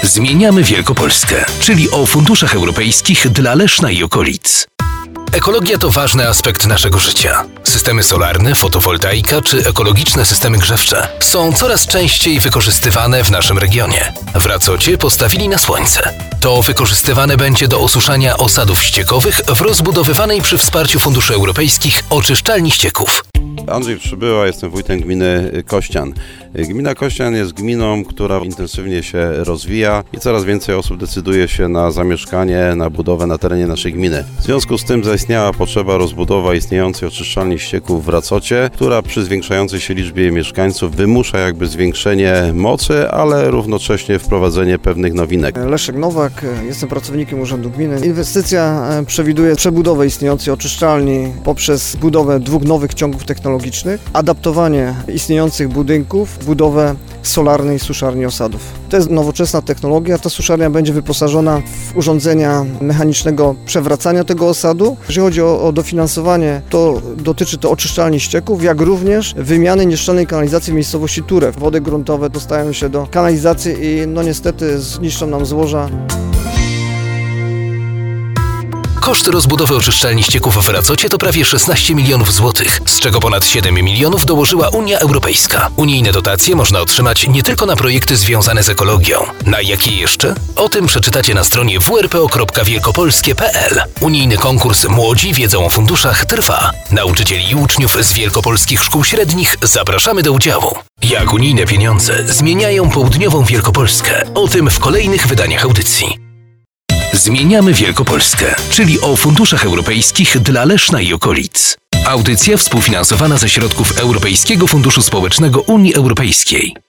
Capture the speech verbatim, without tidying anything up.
Zmieniamy Wielkopolskę, czyli o funduszach europejskich dla Leszna i okolic. Ekologia to ważny aspekt naszego życia. Systemy solarne, fotowoltaika czy ekologiczne systemy grzewcze są coraz częściej wykorzystywane w naszym regionie. W Racocie postawili na słońce. To wykorzystywane będzie do osuszania osadów ściekowych w rozbudowywanej przy wsparciu funduszy europejskich oczyszczalni ścieków. Andrzej Przybyła, jestem wójtem gminy Kościan. Gmina Kościan jest gminą, która intensywnie się rozwija i coraz więcej osób decyduje się na zamieszkanie, na budowę na terenie naszej gminy. W związku z tym zaistniała potrzeba rozbudowa istniejącej oczyszczalni ścieków w Racocie, która przy zwiększającej się liczbie mieszkańców wymusza jakby zwiększenie mocy, ale równocześnie wprowadzenie pewnych nowinek. Leszek Nowak, jestem pracownikiem Urzędu Gminy. Inwestycja przewiduje przebudowę istniejącej oczyszczalni poprzez budowę dwóch nowych ciągów technologicznych, adaptowanie istniejących budynków, budowę solarnej suszarni osadów. To jest nowoczesna technologia. Ta suszarnia będzie wyposażona w urządzenia mechanicznego przewracania tego osadu. Jeżeli chodzi o, o dofinansowanie, to dotyczy to oczyszczalni ścieków, jak również wymiany nieszczelnej kanalizacji w miejscowości Turew. Wody gruntowe dostają się do kanalizacji i no niestety zniszczą nam złoża. Koszt rozbudowy oczyszczalni ścieków w Racocie to prawie szesnaście milionów złotych, z czego ponad siedem milionów dołożyła Unia Europejska. Unijne dotacje można otrzymać nie tylko na projekty związane z ekologią. Na jakie jeszcze? O tym przeczytacie na stronie w r p o kropka wielkopolskie kropka p l. Unijny konkurs Młodzi wiedzą o funduszach trwa. Nauczycieli i uczniów z wielkopolskich szkół średnich zapraszamy do udziału. Jak unijne pieniądze zmieniają południową Wielkopolskę? O tym w kolejnych wydaniach audycji. Zmieniamy Wielkopolskę, czyli o funduszach europejskich dla Leszna i okolic. Audycja współfinansowana ze środków Europejskiego Funduszu Społecznego Unii Europejskiej.